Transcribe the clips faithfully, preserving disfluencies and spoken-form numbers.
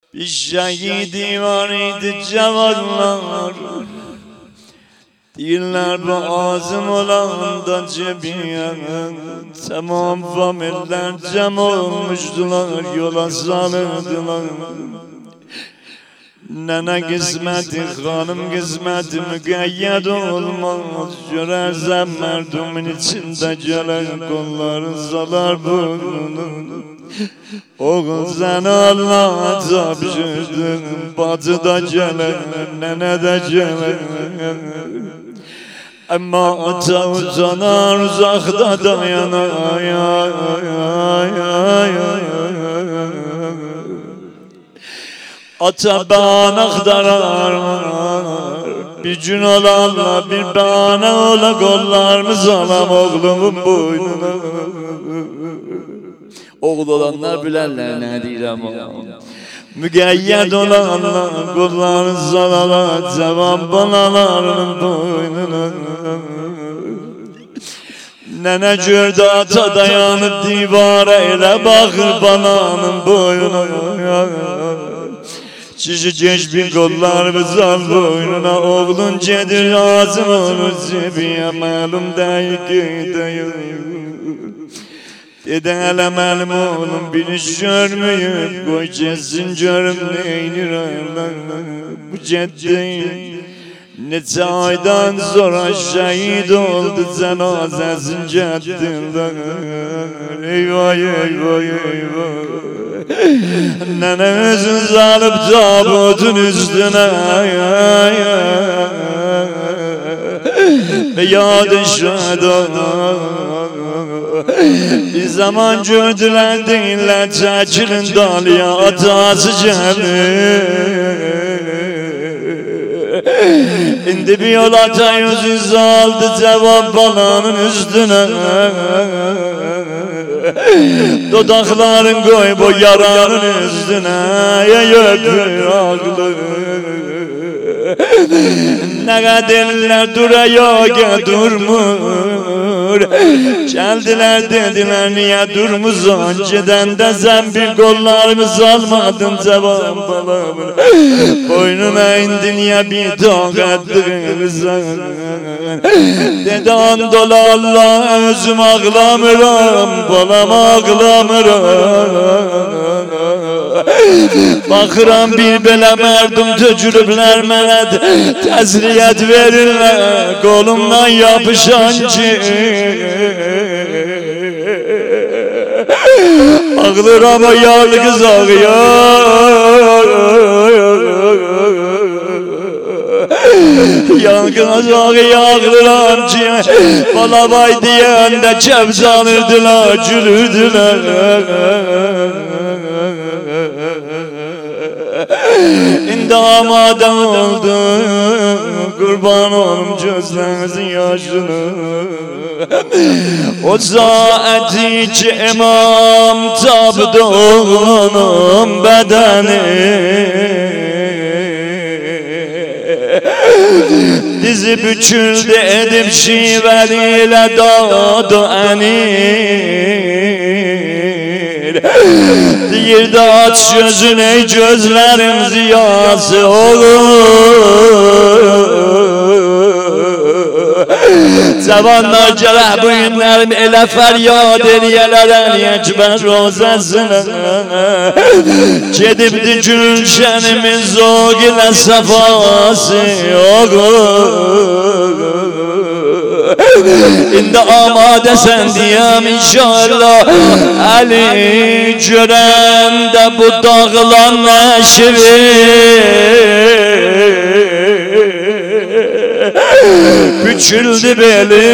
Bir şehidi var idi cevanlar. Diller bu ağzım olan da cebiye. Tamam familler cem olmuştular, yola salırdılar. Nene kısmeti, hanım kısmeti mügeyyed olmaz. Görersen merdumun içinde gelen kolların salar burnunu. Oğul sen Allah'a tapşırdın, batıda gelen, nene de gelen. Ama ata uzanar, uzakta dayanar. Ay, ay, ay, ay, ay. Ata bana aktarar, bir gün olanla bir bana ola kollarımız alam oğlumun boynuna. Oğul olanlar bilərlər nə deyirəm o. Müqəyyəd olanlar kollarımız alam cavan balalarının boynuna. Nene gördü ata dayanıp divara elə baxır balanın boynuna. Çişi geç bir kollarımız al boynuna. Oğlun cedir ağzım olur cebiye, malum değil ki değil. Dede hele benim oğlum bir iş görmeyip koy kessin görüm neynir aylar. Bu ceddi neçe aydan sonra şehit oldu cenazesin ceddinde. Eyvah eyvah eyvah. Nene özün alıp tabutun üstüne. Ve yadı şahada. Bir zaman gördüler değiller çekilin dalıya atası geldi. İndi bir yol ata yüzünüzü aldı cevap balanın üstüne. Dudakların koy bu yaranın üstüne. Ya öpür ağlı. Ne kaderler duruyor ki durmur. Geldiler dediler niye durmuşsun. Önceden de sen bir kollarımız almadın cevap balamın. Boynuna indi niye bir tokatlıksan. Dedi andola Allah özüm ağlamıram. Balam ağlamıram. Bakıram bir belə mərdum töcülüblər mənə təzriyyət verirlər kolumdan yapışan ki. Ağlıram o yalnız ağıyor. Yalnız ağıyor ağlıram ki. Bala bay deyəndə kəbz alırdılar, gülürdülər. İndi amadan oldu, kurban olum gözlerinizin yaşını. O saati ki imam tapdı oğlunun bedeni. Dizi büküldü edip şiveliyle doğdu enir. Deyirdi aç gözün ey gözlerim ziyası olur. Zamanlar cerah bu günlerim elə feryad eləyələr Əkbər rozasına. Gedibdi gülşənimin zoq ilə safası olur. İndi amadəsən deyəm inşallah Əli görəndə bu dağlan nəşri. Büküldü beli.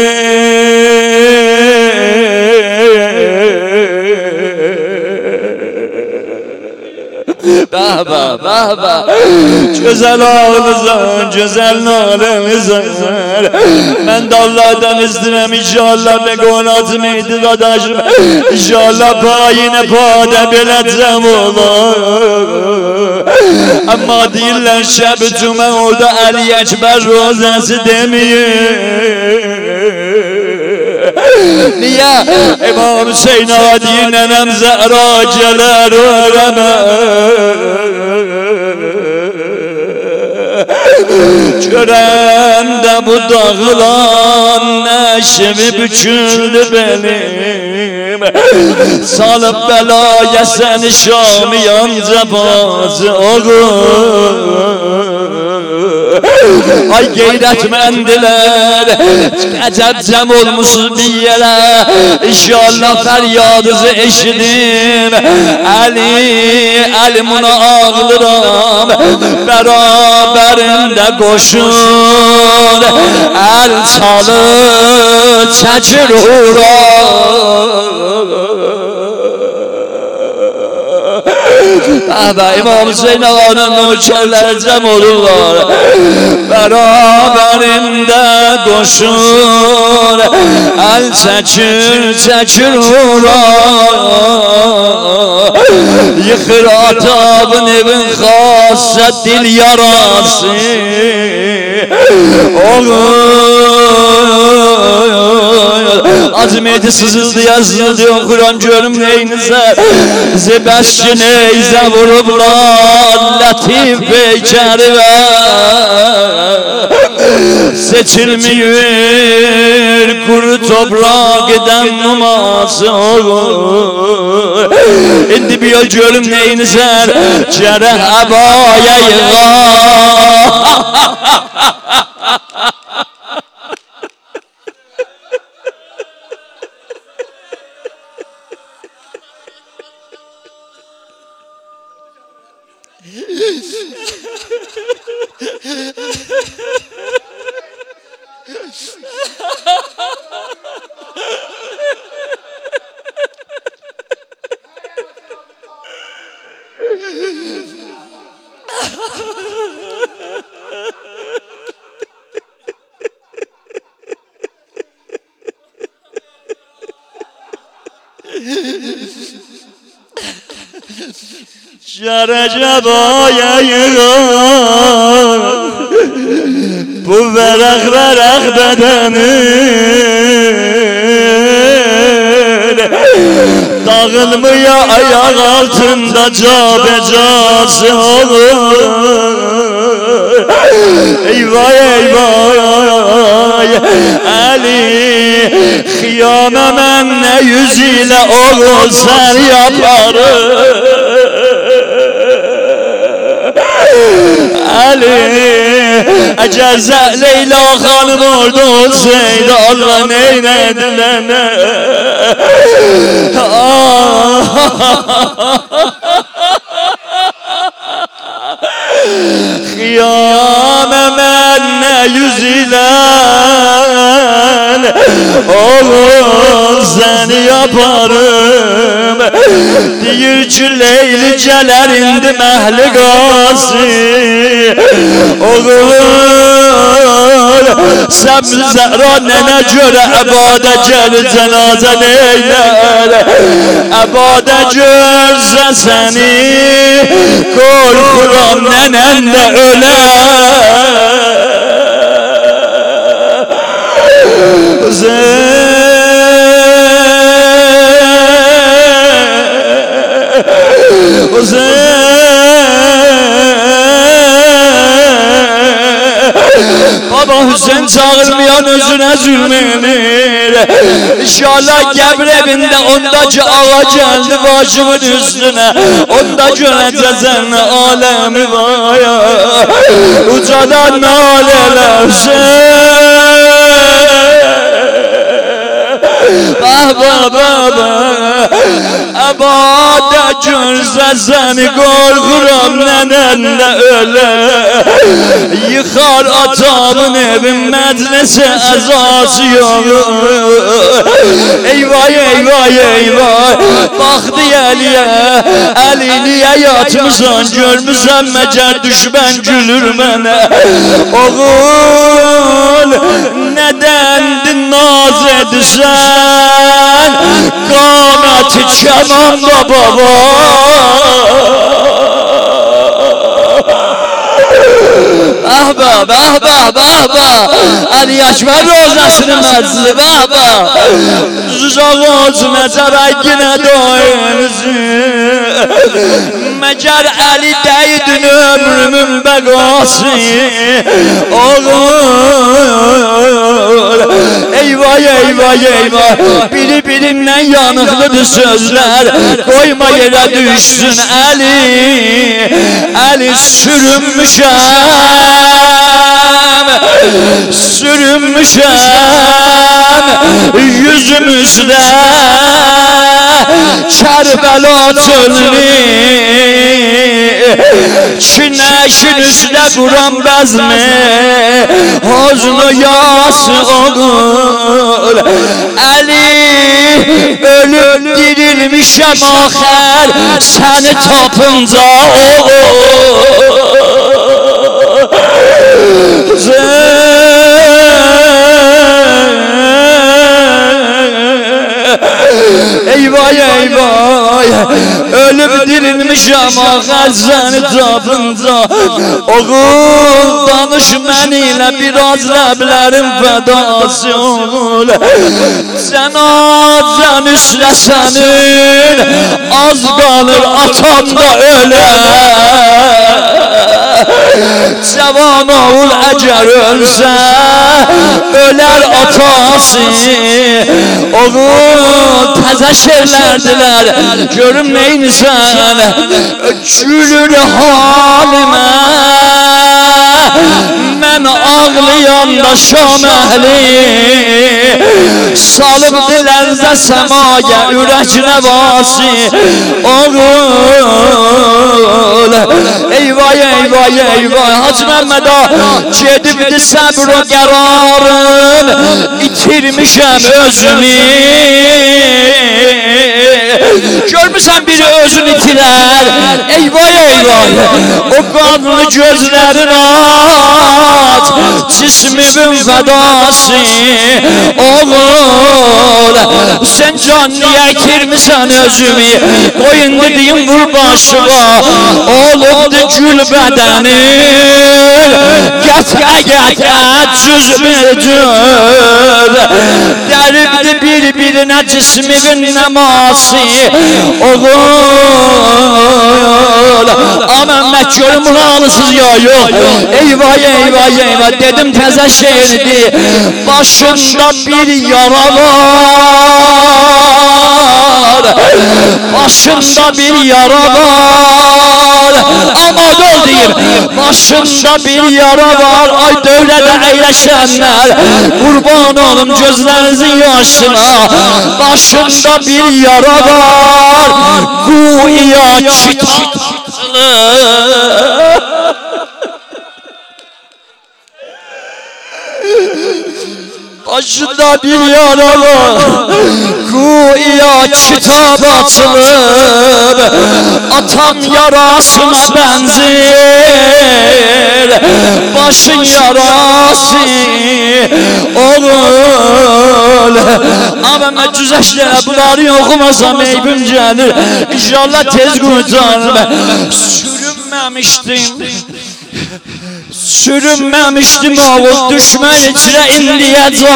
Baba baba güzel ağlızan güzel nalemizan. Ben de Allah'tan istirem inşallah be konatım eydi dadaşım. İnşallah payine pade bileceğim olur. Ama değiller şebtüme orada Ali Ekber rozası demeyin. Niye? İmam Hüseyin Adi nenem Zehra gelir öğreme. Görəndə bu dağılan nəşimi büküldü benim. Salıb bəlaya səni Şamiyanca bazı oğul. Ay qeyrətməndilər, əcəb cəm olmuşuz bir yerə. İnşallah fəryadınızı eşidim. Əli, əlimuna ağlıram, bərabərində qoşun. Əl çalır, çəkir ura. Baba İmam Hüseyin ağanın nökərlər cəm olurlar. Bərabərində qoşur, əl çəkir, çəkir ura. Yıxır atabın evin xasə dil yarası. Azmeti sızıldı yazıldı okuram görüm neyinize. Zebəşki neyzə vurublar Latif beykəri və seçilmiyir kuru toprak eden numası olur. İndi bir görüm neyinize cereh abaya yığar. Şərəcəbaya yığar bu vərəq vərəq bədənin dağılmaya ayak altında cabecası olur. Eyvay eyvay Ali xiyamə mən nə yüz ilə oğul sən yaparım. Ali əgər Leyla xanım orada olsaydı Allah neynədi mənə. Xiyamə mən nə yüz ilə oğul səni yaparım. Deyir ki Leyli gələr indi məhliqası. Oğul Səbz Zəhra nənə görə əbadə gəlir cənazə neylər. Əbadə görsə səni qorxuram nənən də ölər. Baba Hüseyin çağırmayan özüne zulmenir. İnşallah qəbr evində ondaki ağa geldi başımın üstüne. Onda görəcəsən aləmi vaya. Ucadan nalələr baba baba əbadə görsə səni qorxuram nənən də ölə. Yıxar atamın evin məclisi əzası yox. Eyvay eyvay eyvay baxdı Əliyə. Əli niyə yatmışsan görmüsən məcər düşmən gülür mənə. Oğul nədəndir naz edirsən qaməti kəmanda baba. Baba, baba, baba. Ali Akbar rozasının meclisi baba. Zuzak olsun ezarakine doyumuzu. Mecar Ali değdin ömrümün begası. Oğul. Eyvah eyvah eyvah. Biri birinden yanıklıdır sözler. Koyma yere düşsün Ali. Ali sürünmüşem. Sürünmüşem yüzümüzde Kerbela çölünü Çineşin üstüne kuran bezmi Hoznu yası oğul Ali ölüp dirilmişem ahir Seni tapınca oğul Eyvah eyvah ölüp dirilmişem ağır seni tapınca Oğul danış mənimlə biraz ləblərim fədası oğul Cənazən üstə sənin az qalır atam da ölər Cavan oğul əgər ölsə ölər atası Oğul təzə şerlərdiler görüm neynisən gülür halimə mən ağlayanda şam əhli salıb dilərzə səmaya ürək nəvasi Oğul eyvah eyvah eyvah Hacı Məhməda gedibdi səbr o qərarım itirmişəm özümü Görmüsən biri özünü itirər Eyvah eyvah O qanlı gözlərin aç Cismimin fədası Oğul Sen can niyə itirmisən özümü Qoyun dediyim vur başıma Olubdu gül bədəni Gətə gətə cüz bir cür Dəribdi bir-birinə cismimin nəması Oğul Aman məhkörüm halısız ya yok Eyvah eyvah eyvah dedim təzə şeirdi Başında bir yara var Başında bir yara var Ama dol deyim Başında bir yara var Ay dövlədə əyləşənlər Qurban olum gözlərinizin yaşına Başında bir yara var Güya kitapçılı Başında bir yara var Güya kitap açılıb Atam yarasına benzir Başın yarası Oğul Ama ben cüzeşlere bunları okumasam eybim gelir İnşallah tez kurtarır Sürünmemiştim Sürünmemiştim oğul düşman içine indiyecek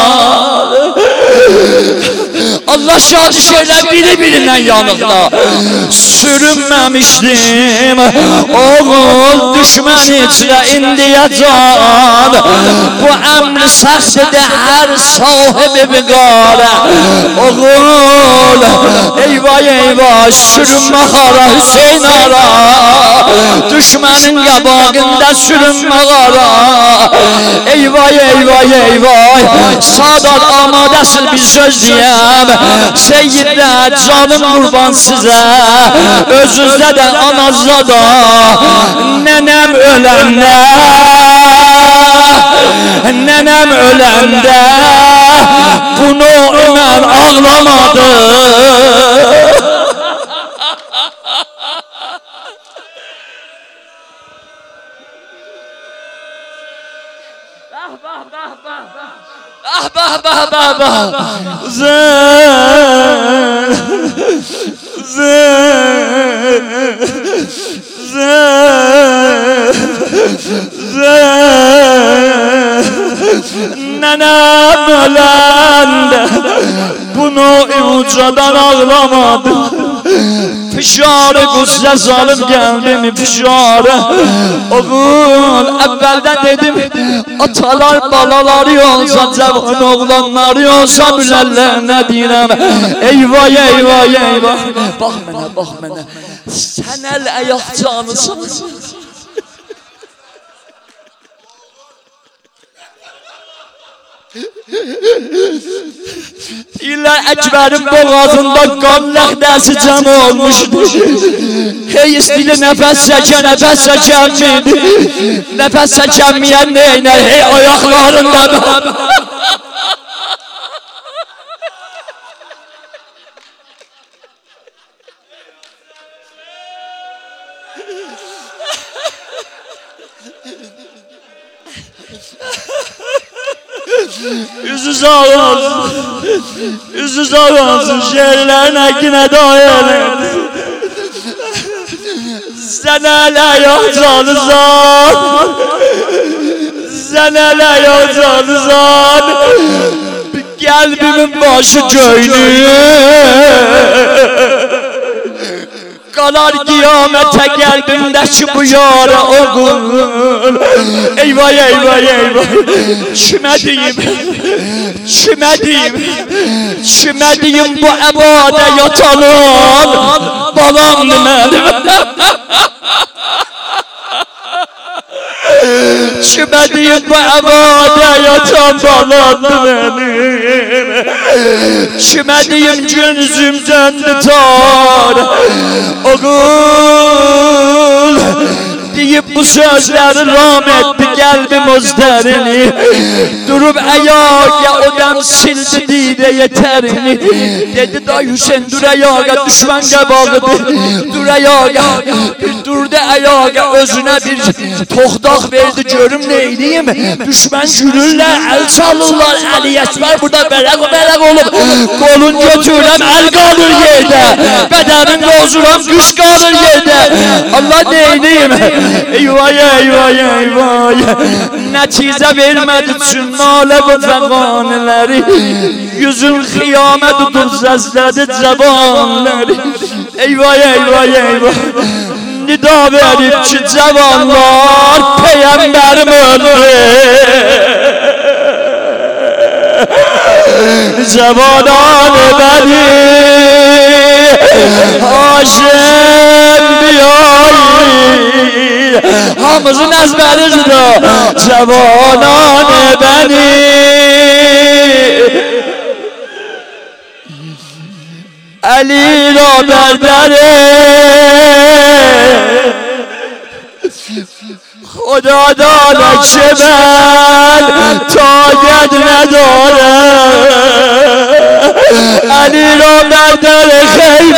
Allah şahit şeyler biri birinden yanıkla Sürünmemiştim oğul düşman içine indiyecek Bu emri saksede her sahibi bir gare Oğul eyvah eyvah sürünme hara Hüseyin ara Düşmanın kabağında sürünme hara Eyvah eyvah eyvah Sadat amadəsil bir söz diyem Seyyidlər canım qurban sizə Özünüzdə də anazda da Nənəm öləndə Nənəm öləndə Bunu Ömər ağlamadı Ah bah bah bah bah Zın Zın Zın Zın Nenem öləndə bunu ucadan ağlamadım. Fişarı qüssə salıb gəldim fişarı. Oğul əvvəldən dedim atalar balaları olsa cavan oğlanları olsa bilərlər nə deyirəm. Eyvay eyvay eyvay. Bax mənə bax mənə. Sən əl ayaq canısan. İlla Ekber'in boğazında kan ləkdəsi cəm olmuşdu. Hey istili nəfəs çəkən, nəfəs çəkən miydi? Nəfəs çəkənməyən neynər? Hey ayaqlarında mı? Yüzü sağ olsun, yüzü sağ olsun, şehirlerin hakkine dayanır. Sen hele yok canızan, sen hele yok canızan. Kalbimin başı göynür. Kalar kıyamete kalbimdeki bu yara oğul. Eyvah eyvah eyvah. Kime diyeyim? Kime diyeyim? Kime diyeyim bu ebade yatanım? Balam demedim. Kime diyeyim bu ebade yatan balam demedim. Kime diyeyim gözümden tutar oğul. Deyip bu sözleri rahmetli kalbim özlerini. Durup ayağa odam sildi dide yeterini. Dedi da Hüseyin dur ayağa düşman qabağıdır. Dur ayağa bir durdu ayağa özüne bir toxtaq verdi görüm neyliyim. Düşman gülürler el çalırlar Ali Ekber burada belak belak olup. Kolun götürürəm el qalır yerdə. Qədəmin qozuram qış qalır yerdə. Allah neyliyim. Eyvay eyvay eyvay. Netice vermedi cünnale bu fəqaniləri. Yüzün xiyamet tutur səslədi cavanları. Eyvay eyvay eyvay. Nida verib ki cavanlar peyğəmbərim öldü. Cavananı bəni Haşim biyayir. Hamımızın əzbəridir o. Cavananı bəni Ali ra bərdəri خدا داده که من طاقت ندارم علی را بردر خیمه